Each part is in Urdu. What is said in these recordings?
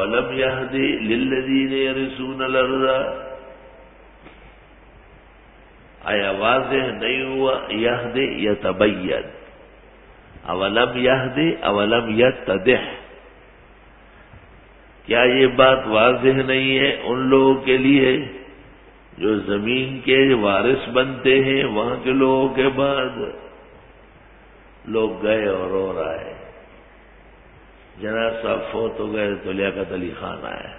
اولم یہدی للذین یرثون الارض، آیا واضح نہیں ہوا؟ یہدی یتبین، اولم یہدی اولم یتضح، کیا یہ بات واضح نہیں ہے ان لوگوں کے لیے جو زمین کے وارث بنتے ہیں وہاں کے لوگوں کے بعد؟ لوگ گئے اور رو رہا ہے، جناب صاحب فوت ہو گئے تو لیاقت علی خان آیا،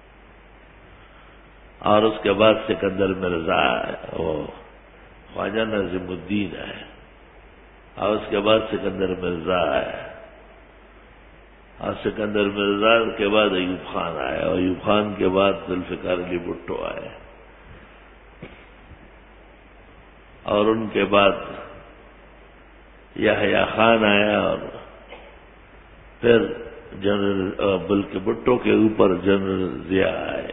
اور اس کے بعد سکندر مرزا وہ خواجہ نظیم الدین آئے، اور اس کے بعد سکندر مرزا آیا، اور سکندر مرزا کے بعد ایوب خان آیا، اور ایوب خان کے بعد ذوالفقار علی بھٹو آئے، اور ان کے بعد یحییٰ خان آیا، اور پھر جنرل بلکہ بھٹو کے اوپر جنرل ضیاء آئے،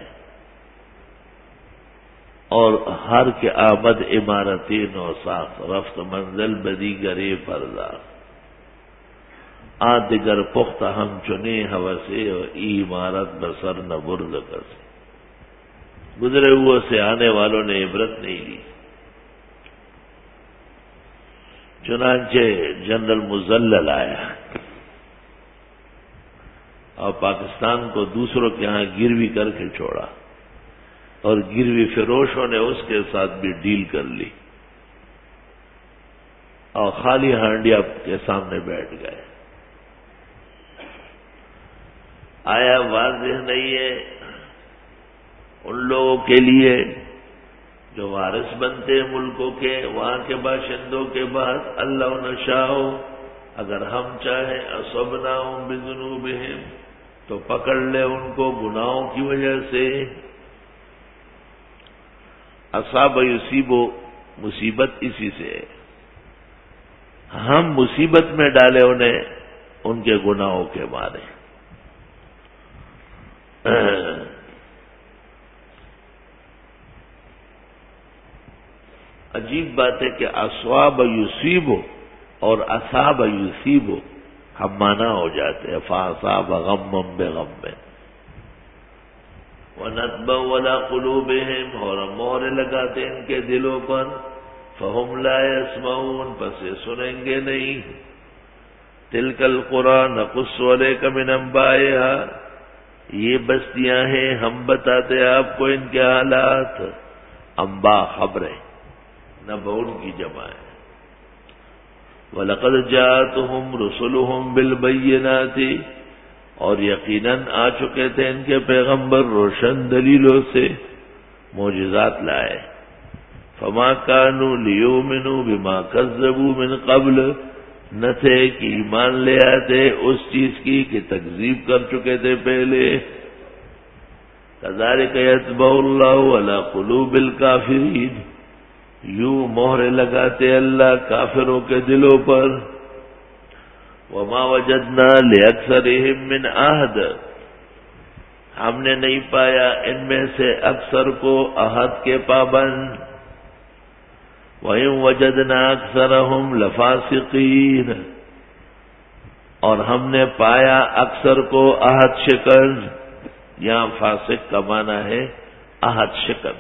اور ہر کے آمد عمارتین و ساخت، رفت منزل بدی گرے پردا، دیگر پخت ہم چنے ہوسے ای عمارت بسر نہ برد کسے، گزرے ہوئے سے آنے والوں نے عبرت نہیں لی۔ چنانچہ جنرل مزلل آیا اور پاکستان کو دوسروں کے ہاں گروی کر کے چھوڑا، اور گروی فروشوں نے اس کے ساتھ بھی ڈیل کر لی، اور خالی ہانڈیا کے سامنے بیٹھ گئے۔ آیا واضح نہیں ہے ان لوگوں کے لیے جو وارث بنتے ہیں ملکوں کے وہاں کے باشندوں کے بعد؟ اللہ نشاء، اگر ہم چاہیں اصبناہم بذنوبہم، تو پکڑ لے ان کو گناہوں کی وجہ سے۔ اصاب یصیب، مصیبت اسی سے ہے، ہم مصیبت میں ڈالے انہیں ان کے گناہوں کے مارے۔ عجیب بات ہے کہ اصواب یصیب اور اصاب یصیب ہم مانا ہو جاتے ہیں، فاصاب غم بغم، ونطبع ولا قلوبہم، اور ہم مہر لگاتے ان کے دلوں پر، فہم لا یسمعون، پس یہ سنیں گے نہیں۔ تلک القری نقص علیک من انبائہا، یہ بستیاں ہیں ہم بتاتے آپ کو ان کے حالات، انباء خبریں، نبأ ان کی جمع ہے۔ وَلَقَدْ جَاءَتْهُمْ رُسُلُهُمْ بِالْبَيِّنَاتِ، اور یقیناً آ چکے تھے ان کے پیغمبر روشن دلیلوں سے، معجزات لائے۔ فَمَا كَانُوا لِيُؤْمِنُوا بِمَا كَذَّبُوا مِنْ قَبْلُ، نہ تھے کہ ایمان لے آتے اس چیز کی کہ تکذیب کر چکے تھے پہلے۔ كَذَلِكَ يَطْبَعُ اللَّهُ عَلَى قُلُوبِ الْكَافِرِينَ، یوں مہر لگاتے اللہ کافروں کے دلوں پر۔ وما وجدنا لأکثرهم من عہد، ہم نے نہیں پایا ان میں سے اکثر کو عہد کے پابند۔ وَإِن وَجَدْنَا أَكْثَرَهُمْ لَفَاسِقِينَ، اور ہم نے پایا اکثر کو عہد شکن، یہاں فاسق کا معنی ہے عہد شکن۔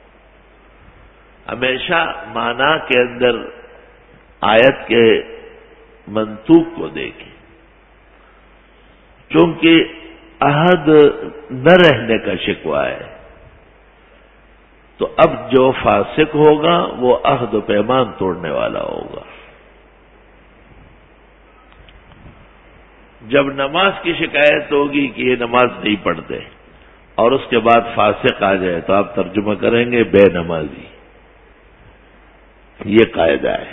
ہمیشہ معنی کے اندر آیت کے منطوق کو دیکھیں، چونکہ عہد نہ رہنے کا شکوہ ہے، تو اب جو فاسق ہوگا وہ عہد و پیمان توڑنے والا ہوگا۔ جب نماز کی شکایت ہوگی کہ یہ نماز نہیں پڑھتے، اور اس کے بعد فاسق آ جائے تو آپ ترجمہ کریں گے بے نمازی، یہ قاعدہ ہے۔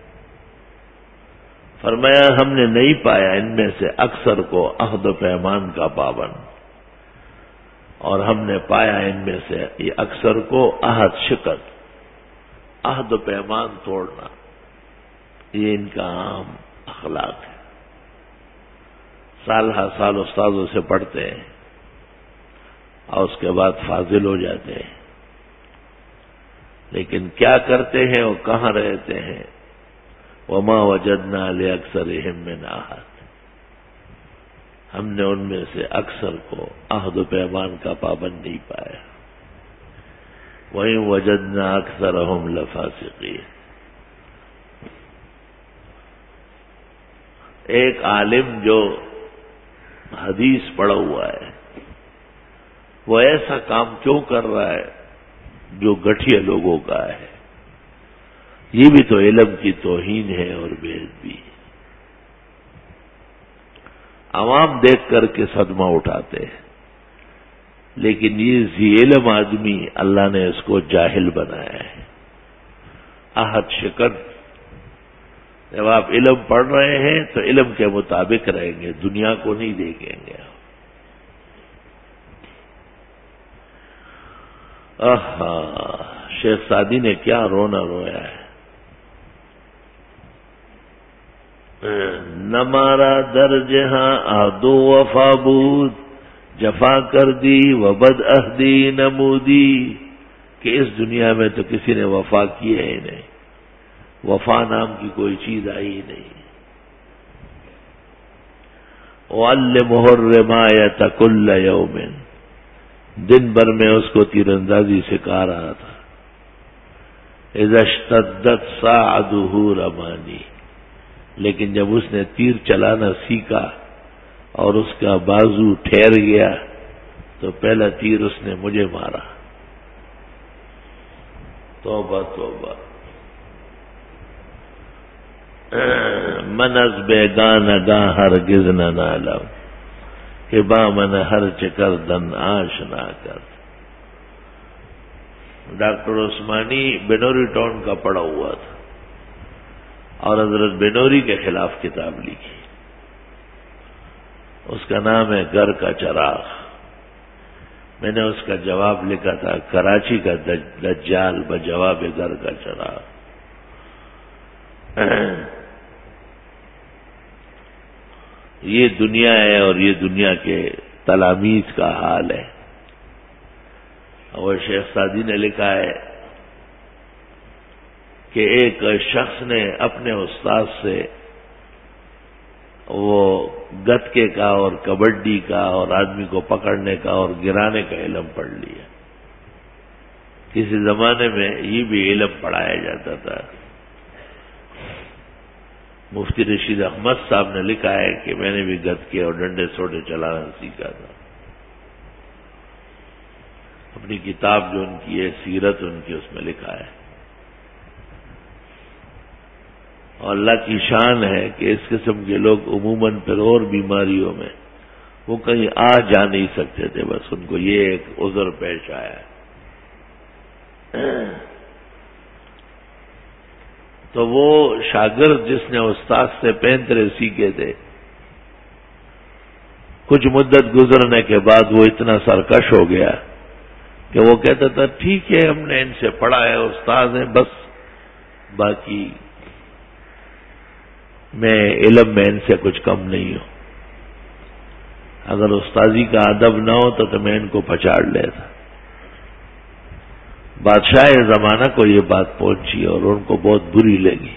فرمایا ہم نے نہیں پایا ان میں سے اکثر کو عہد و پیمان کا پابند، اور ہم نے پایا ان میں سے یہ اکثر کو عہد شکن، عہد و پیمان توڑنا، یہ ان کا عام اخلاق ہے۔ سال ہر سال استاذوں سے پڑھتے ہیں اور اس کے بعد فاضل ہو جاتے ہیں، لیکن کیا کرتے ہیں اور کہاں رہتے ہیں؟ وما وجدنا لأکثرهم من عہد، ہم نے ان میں سے اکثر کو عہد و پیمان کا پابند نہیں پایا. وَإِن وَجَدْنَا أَكْثَرَهُمْ لَفَاسِقِينَ. ایک عالم جو حدیث پڑھا ہوا ہے وہ ایسا کام کیوں کر رہا ہے جو گٹھیا لوگوں کا ہے؟ یہ بھی تو علم کی توہین ہے اور بے ادبی. عوام دیکھ کر کے صدمہ اٹھاتے ہیں، لیکن یہ ذی علم آدمی اللہ نے اس کو جاہل بنایا ہے، عہد شکن. جب آپ علم پڑھ رہے ہیں تو علم کے مطابق رہیں گے، دنیا کو نہیں دیکھیں گے. شیخ سعدی نے کیا رونا رویا ہے. نمارا در جہاں عہدو وفا بود، جفا کر دی و بد عہدی نمودی. کہ اس دنیا میں تو کسی نے وفا کی ہے ہی نہیں، وفا نام کی کوئی چیز آئی ہی نہیں. وَعَلِّمُهُ الرِّمَايَةَ كُلَّ يَوْمٍ. دن بھر میں اس کو تیر اندازی سکھا رہا تھا. اذا اشتدت صاعده رمانی. لیکن جب اس نے تیر چلانا سیکھا اور اس کا بازو ٹھہر گیا تو پہلا تیر اس نے مجھے مارا. توبہ توبہ. من از بیگانگاں ہرگز نہ نالم، کہ با من ہر چکر دن آشنا کر. ڈاکٹر عثمانی بنوری ٹاؤن کا پڑا ہوا تھا اور حضرت بنوری کے خلاف کتاب لکھی. اس کا نام ہے گھر کا چراغ. میں نے اس کا جواب لکھا تھا کراچی کا دجال بجواب گھر کا چراغ. یہ دنیا ہے اور یہ دنیا کے تلامیذ کا حال ہے. اور شیخ سعدی نے لکھا ہے کہ ایک شخص نے اپنے استاد سے وہ گتکے کا اور کبڈی کا اور آدمی کو پکڑنے کا اور گرانے کا علم پڑھ لیا. کسی زمانے میں یہ بھی علم پڑھایا جاتا تھا. مفتی رشید احمد صاحب نے لکھا ہے کہ میں نے بھی گتکے اور ڈنڈے سوٹے چلانا سیکھا تھا. اپنی کتاب جو ان کی ہے سیرت ان کی، اس میں لکھا ہے. اور اللہ کی شان ہے کہ اس قسم کے لوگ عموماً پھر اور بیماریوں میں وہ کہیں آ جا نہیں سکتے تھے، بس ان کو یہ ایک عذر پیش آیا ہے. تو وہ شاگرد جس نے استاد سے پینترے سیکھے تھے، کچھ مدت گزرنے کے بعد وہ اتنا سرکش ہو گیا کہ وہ کہتا تھا ٹھیک ہے ہم نے ان سے پڑھا ہے، استاد ہیں، بس باقی میں علم میں ان سے کچھ کم نہیں ہوں. اگر استاذی کا ادب نہ ہوتا تو میں ان کو پچاڑ لیتا. بادشاہ زمانہ کو یہ بات پہنچی اور ان کو بہت بری لگی.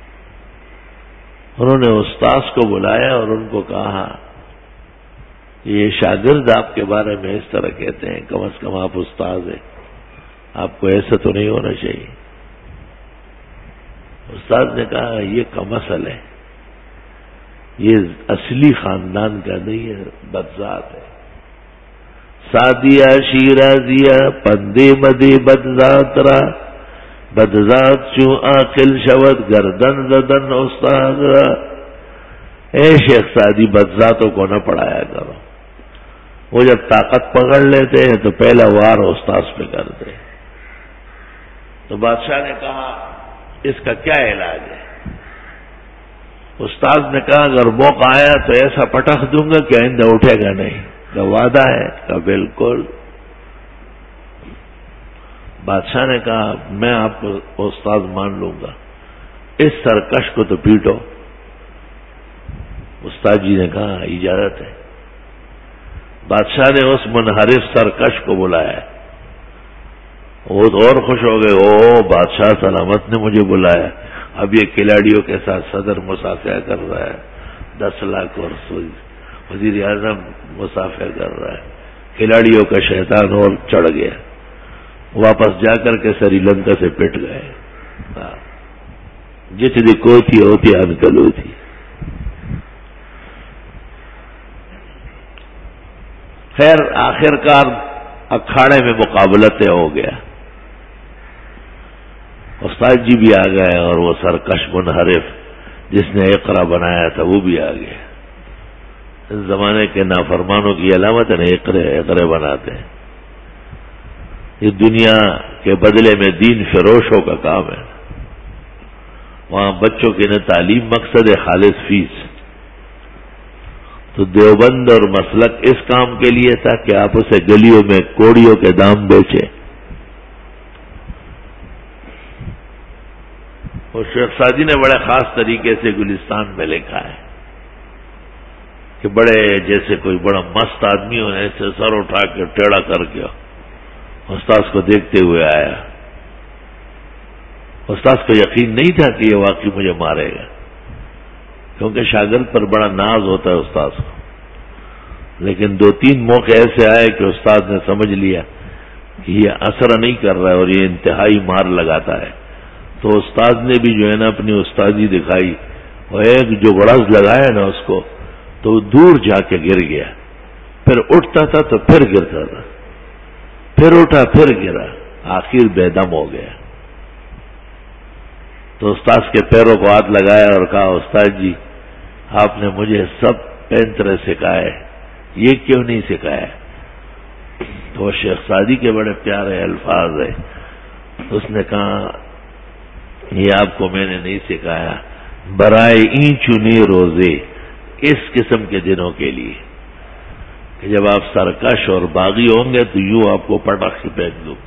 انہوں نے استاذ کو بلایا اور ان کو کہا یہ شاگرد آپ کے بارے میں اس طرح کہتے ہیں، کم از کم آپ استاذ ہیں، آپ کو ایسا تو نہیں ہونا چاہیے. استاد نے کہا یہ کمسل ہے، یہ اصلی خاندان کا نہیں ہے، بدذات ہے. سادیا شیرازیا پندے مدے بدذات را، بدذات چوں آخل شود گردن زدن استاد را. اے شیخ سعدی بدذاتوں کو نہ پڑھایا کرو، وہ جب طاقت پکڑ لیتے ہیں تو پہلا وار استاذ پہ کرتے. تو بادشاہ نے کہا اس کا کیا علاج ہے؟ استاد نے کہا اگر موقع آیا تو ایسا پٹخ دوں گا کہ آئندہ اٹھے گا نہیں. کا وعدہ ہے؟ کا بالکل. بادشاہ نے کہا میں آپ کو استاد مان لوں گا، اس سرکش کو تو پیٹو. استاد جی نے کہا اجازت ہے. بادشاہ نے اس منحرف سرکش کو بلایا. وہ تو اور خوش ہو گئے، او بادشاہ سلامت نے مجھے بلایا، اب یہ کھلاڑیوں کے ساتھ صدر مسافرہ کر رہا ہے، 10 لاکھ اور وزیر اعظم مسافر کر رہا ہے، کھلاڑیوں کا شیطان اور چڑھ گیا، واپس جا کر کے سری لنکا سے پٹ گئے. جتنی کوتی ہوتی انکل ہوتی. خیر آخر کار اکھاڑے میں مقابلہ طے ہو گیا. استاد جی بھی آ گئے اور وہ سرکش منحرف جس نے اقرا بنایا تھا وہ بھی آ گیا. اس زمانے کے نافرمانوں کی علامت ہے نا، اقرے بناتے ہیں. یہ دنیا کے بدلے میں دین فروشوں کا کام ہے. وہاں بچوں کی نہ تعلیم مقصد ہے، خالص فیس. تو دیوبند اور مسلک اس کام کے لیے تھا کہ آپ اسے گلیوں میں کوڑیوں کے دام بیچیں. اور شیخ سعدی نے بڑے خاص طریقے سے گلستان میں لکھا ہے کہ بڑے جیسے کوئی بڑا مست آدمی ہو، ایسے سر اٹھا کے ٹیڑھا کر کے استاذ کو دیکھتے ہوئے آیا. استاذ کو یقین نہیں تھا کہ یہ واقعی مجھے مارے گا، کیونکہ شاگرد پر بڑا ناز ہوتا ہے استاذ کو. لیکن 2-3 موقع ایسے آئے کہ استاد نے سمجھ لیا کہ یہ اثر نہیں کر رہا ہے اور یہ انتہائی مار لگاتا ہے. تو استاد نے بھی جو ہے نا اپنی استادی دکھائی، اور ایک جو گڑز لگایا نا اس کو تو دور جا کے گر گیا. پھر اٹھتا تھا تو پھر گرتا تھا، پھر اٹھا پھر گرا، آخر بے دم ہو گیا. تو استاد کے پیروں کو ہاتھ لگایا اور کہا استاد جی آپ نے مجھے سب پینترے سکھائے، یہ کیوں نہیں سکھایا؟ تو شیخ سعدی کے بڑے پیارے الفاظ ہیں. اس نے کہا یہ آپ کو میں نے نہیں سکھایا، برائے این چنی روزے، اس قسم کے دنوں کے لیے کہ جب آپ سرکش اور باغی ہوں گے تو یوں آپ کو پٹخ سے پھینک دوں.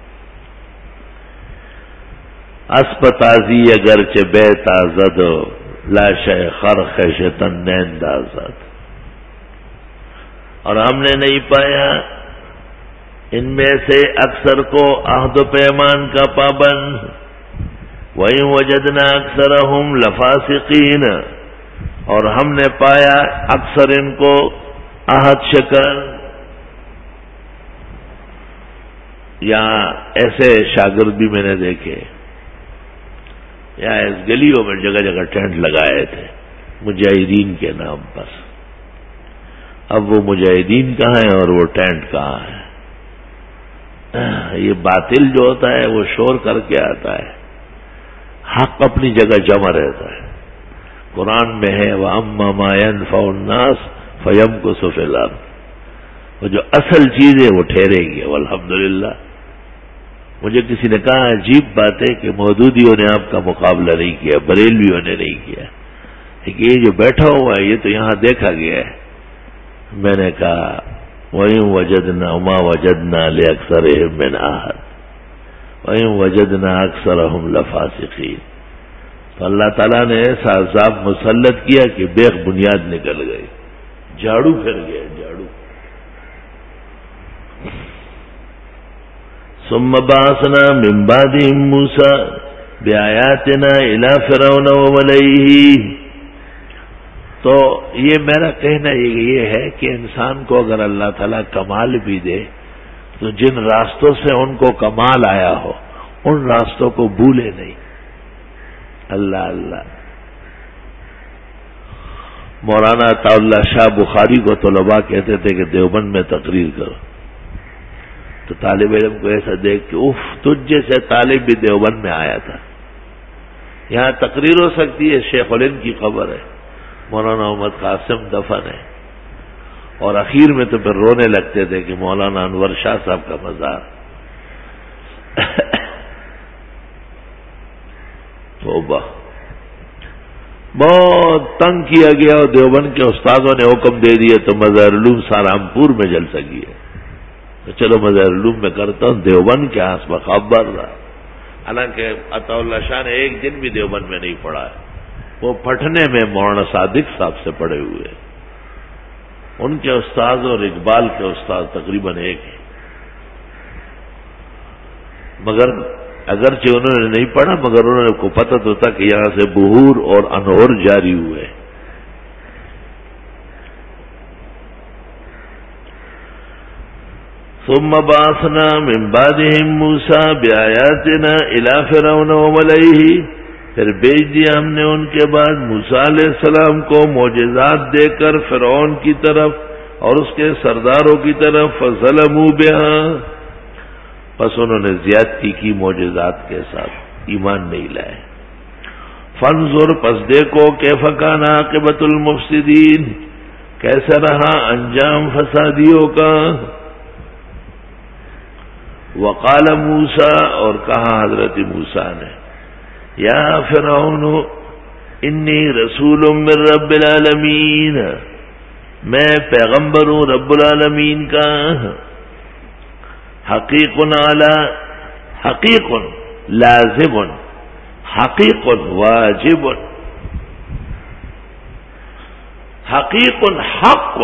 اسپ تازی اگرچہ بے تازد، لاشے خرخش تنین دازد. اور ہم نے نہیں پایا ان میں سے اکثر کو عہد و پیمان کا پابند، وَإِن وَجَدْنَا أَكْثَرَهُمْ لَفَاسِقِينَ، اور ہم نے پایا اکثر ان کو عہد شکن. یہاں ایسے شاگرد بھی میں نے دیکھے، یہاں اس گلیوں میں جگہ جگہ ٹینٹ لگائے تھے مجاہدین کے نام پر. اب وہ مجاہدین کہاں ہیں اور وہ ٹینٹ کہاں ہے؟ یہ باطل جو ہوتا ہے وہ شور کر کے آتا ہے، حق اپنی جگہ جمع رہتا ہے. قرآن میں ہے وَأَمَّا مَا يَنْفَعُ النَّاسَ فَيَمْكُثُ فِي الْأَرْضِ، وہ جو اصل چیز ہے وہ ٹھہرے گی. والحمدللہ مجھے کسی نے کہا عجیب بات ہے کہ مودودیوں نے آپ کا مقابلہ نہیں کیا، بریلویوں نے نہیں کیا، لیکن یہ جو بیٹھا ہوا ہے یہ تو یہاں دیکھا گیا ہے. میں نے کہا وَإِن وَجَدْنَا مَا وَجَدْنَا لِأَكْثَرِهِم مِّنْ عَهْدٍ وَإِن وَجَدْنَا أَكْثَرَهُمْ لَفَاسِقِينَ. تو اللہ تعالیٰ نے ایسا عذاب مسلط کیا کہ بیخ بنیاد نکل گئی، جھاڑو پھر گیا جھاڑو. ثم بعثنا من بعدهم موسى بآياتنا إلى فرعون وملئه. تو یہ میرا کہنا یہ ہے کہ انسان کو اگر اللہ تعالیٰ کمال بھی دے تو جن راستوں سے ان کو کمال آیا ہو ان راستوں کو بھولے نہیں. اللہ اللہ. مولانا عطا اللہ شاہ بخاری کو طلباء کہتے تھے کہ دیوبند میں تقریر کرو، تو طالب علم کو ایسا دیکھ کہ اف تجھ جیسے طالب بھی دیوبند میں آیا تھا. یہاں تقریر ہو سکتی ہے. شیخ الہند کی خبر ہے، مولانا محمد قاسم دفن ہے، اور اخیر میں تو پھر رونے لگتے تھے کہ مولانا انور شاہ صاحب کا مزار. توبہ. بہت تنگ کیا گیا اور دیوبند کے استادوں نے حکم دے دیے تو مظاہر علوم سہارنپور میں جل سکی ہے. تو چلو مظاہر علوم میں کرتا ہوں، دیوبند کے آس بخبر رہا. حالانکہ عطا اللہ شاہ نے ایک دن بھی دیوبند میں نہیں پڑھا ہے، وہ پٹھنے میں مولانا صادق صاحب سے پڑھے ہوئے. ان کے استاد اور اقبال کے استاد تقریباً ایک ہیں، مگر اگرچہ انہوں نے نہیں پڑھا مگر انہوں کو پتہ تو تھا کہ یہاں سے بہور اور انہور جاری ہوئے. ثم بعثنا من بعدهم موسى بآياتنا إلى فرعون وملئه، پھر بھیج دیا ہم نے ان کے بعد موسیٰ علیہ السلام کو معجزات دے کر فرعون کی طرف اور اس کے سرداروں کی طرف، فظلموا بها، پس انہوں نے زیادتی کی معجزات کے ساتھ، ایمان نہیں لائے۔ فانظر، پس دیکھو، کیف کان عاقبۃ المفسدین، کیسا رہا انجام فسادیوں کا۔ وقال موسیٰ، اور کہا حضرت موسیٰ نے، یا فرعون انی رسول من رب العالمین، میں پیغمبر ہوں رب العالمین کا، حقیق علی، حقیق لازم، حقیق واجب، حقیق حق،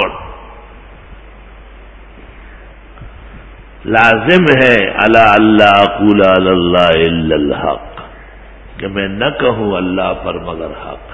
لازم ہے علی اللہ اقول علی اللہ الا الحق، کہ میں نہ کہوں اللہ پر مگر حق۔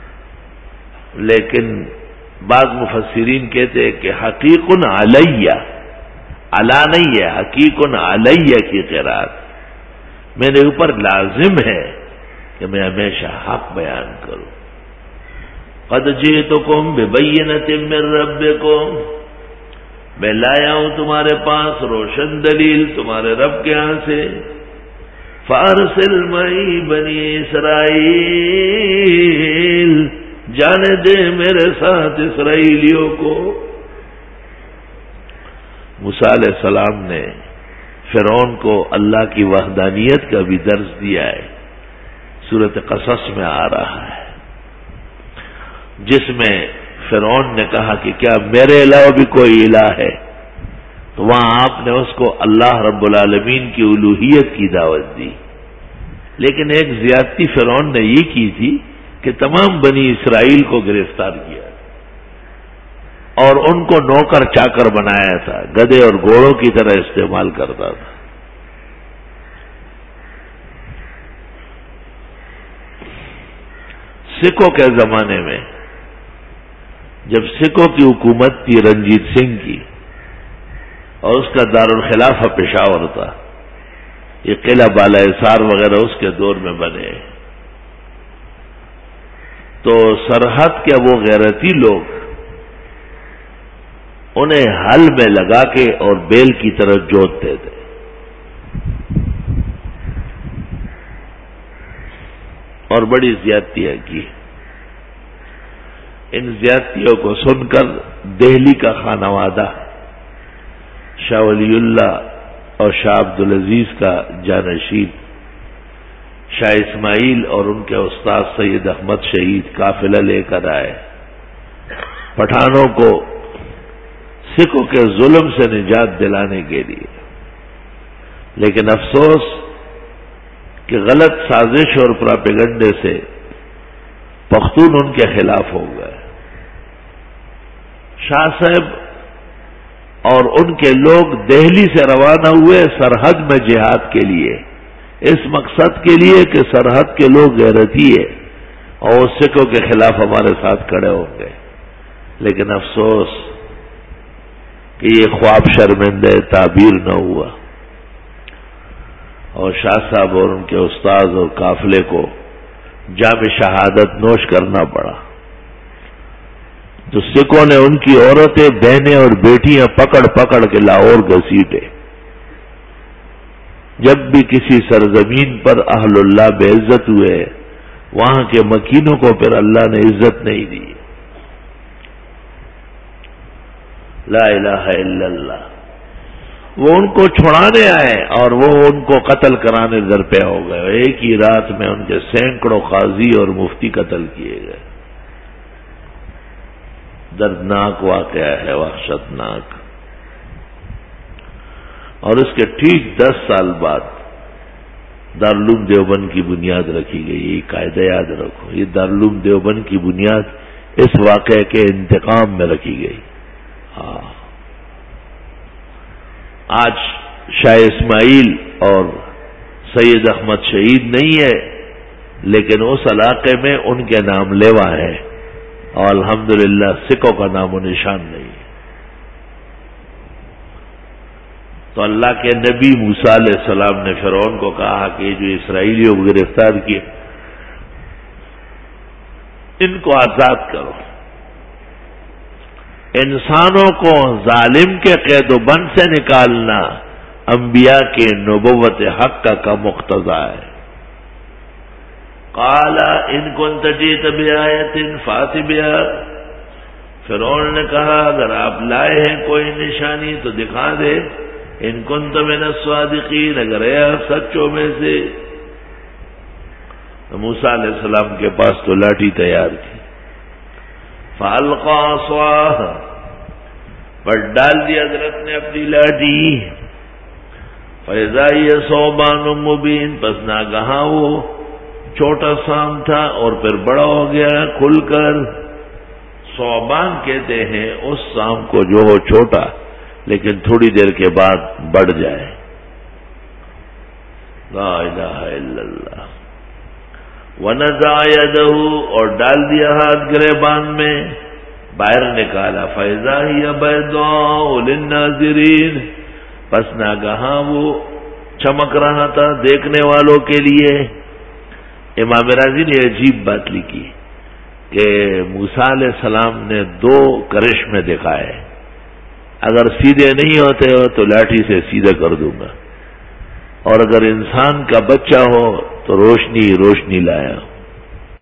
لیکن بعض مفسرین کہتے ہیں کہ حقیق علیہ، علا نہیں ہے، حقیق علیہ کی قرات، میرے اوپر لازم ہے کہ میں ہمیشہ حق بیان کروں۔ قد جئتکم ببینۃ من ربکم، میں لایا ہوں تمہارے پاس روشن دلیل تمہارے رب کے ہاں سے۔ فارسل معی بنی اسرائیل، جانے دے میرے ساتھ اسرائیلیوں کو۔ موسیٰ علیہ السلام نے فرعون کو اللہ کی وحدانیت کا بھی درس دیا ہے، سورۃ قصص میں آ رہا ہے، جس میں فرعون نے کہا کہ کیا میرے علاوہ بھی کوئی الہ ہے، تو وہاں آپ نے اس کو اللہ رب العالمین کی الوہیت کی دعوت دی۔ لیکن ایک زیادتی فرعون نے یہ کی تھی کہ تمام بنی اسرائیل کو گرفتار کیا اور ان کو نوکر چاکر بنایا تھا، گدھے اور گھوڑوں کی طرح استعمال کرتا تھا۔ سکھوں کے زمانے میں جب سکھوں کی حکومت تھی رنجیت سنگھ کی، اور اس کا دارالخلافہ پشاور تھا، یہ قلعہ بالائے وغیرہ اس کے دور میں بنے، تو سرحد کے وہ غیرتی لوگ انہیں ہل میں لگا کے اور بیل کی طرح جوتتے تھے، اور بڑی زیادتیاں کی۔ ان زیادتیوں کو سن کر دہلی کا خانوادہ شاہ ولی اللہ اور شاہ عبدالعزیز کا جانشین شاہ اسماعیل اور ان کے استاد سید احمد شہید قافلہ لے کر آئے، پٹھانوں کو سکھوں کے ظلم سے نجات دلانے کے لیے۔ لیکن افسوس کہ غلط سازش اور پراپیگنڈے سے پختون ان کے خلاف ہو گئے۔ شاہ صاحب اور ان کے لوگ دہلی سے روانہ ہوئے سرحد میں جہاد کے لیے، اس مقصد کے لیے کہ سرحد کے لوگ غیرتی ہے اور سکھوں کے خلاف ہمارے ساتھ کھڑے ہوں گے۔ لیکن افسوس کہ یہ خواب شرمندہ تعبیر نہ ہوا، اور شاہ صاحب اور ان کے استاد اور قافلے کو جام شہادت نوش کرنا پڑا۔ تو سکھوں نے ان کی عورتیں، بہنیں اور بیٹیاں پکڑ پکڑ کے لاہور گھسیٹے۔ جب بھی کسی سرزمین پر اہل اللہ بے عزت ہوئے، وہاں کے مکینوں کو پھر اللہ نے عزت نہیں دی۔ لا الہ الا اللہ، وہ ان کو چھڑانے آئے اور وہ ان کو قتل کرانے درپے ہو گئے۔ ایک ہی رات میں ان کے سینکڑوں قاضی اور مفتی قتل کیے گئے۔ دردناک واقعہ ہے، وحشتناک۔ اور اس کے ٹھیک 10 سال بعد دارالعلوم دیوبند کی بنیاد رکھی گئی۔ یہ قاعدہ یاد رکھو، یہ دارالعلوم دیوبند کی بنیاد اس واقعے کے انتقام میں رکھی گئی۔ آج شاہ اسماعیل اور سید احمد شہید نہیں ہے، لیکن اس علاقے میں ان کے نام لیوا ہے، اور الحمدللہ سکھوں کا نام و نشان نہیں ہے۔ تو اللہ کے نبی موسیٰ علیہ السلام نے فرعون کو کہا کہ یہ جو اسرائیلیوں کو گرفتار کیے ان کو آزاد کرو. انسانوں کو ظالم کے قید و بند سے نکالنا انبیاء کے نبوت حق کا مقتضا ہے. قال ان كنت جئت بآیۃ فأت بها، فرعون نے کہا اگر آپ لائے ہیں کوئی نشانی تو دکھا دے. ان كنت من الصادقین، اگر ہے آپ سچوں میں سے. موسیٰ علیہ السلام کے پاس تو لاٹھی تیار تھی. فألقى عصاه، پر ڈال دی حضرت نے اپنی لاٹھی. فإذا هي ثعبان مبین، پس ناگہاں وہ چھوٹا سام تھا اور پھر بڑا ہو گیا کھل کر. ثعبان کہتے ہیں اس سام کو جو ہو چھوٹا لیکن تھوڑی دیر کے بعد بڑھ جائے. لا الہ الا اللہ. وَنَزَعَ يَدَهُ، اور ڈال دیا ہاتھ گریبان میں، باہر نکالا. فَإِذَا هِيَ بَيْضَاءُ لِلنَّاظِرِينَ، پس ناگہاں وہ چمک رہا تھا دیکھنے والوں کے لیے. امام راضی نے عجیب بات لکھی کہ موسیٰ علیہ السلام نے دو کرشمے دکھائے. اگر سیدھے نہیں ہوتے ہو تو لاٹھی سے سیدھا کر دوں گا، اور اگر انسان کا بچہ ہو تو روشنی روشنی لایا.